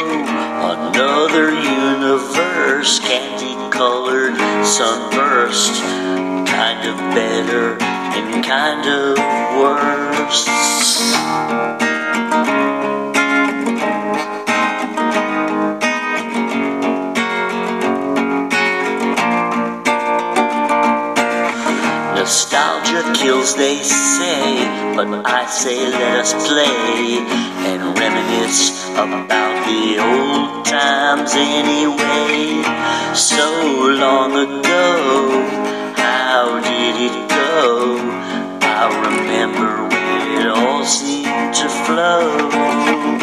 Another universe, candy-colored sunburst, kind of better and kind of worse. Nostalgia kills, they say, but I say let us play and reminisce about the old times anyway. So long ago, how did it go? I remember when it all seemed to flow.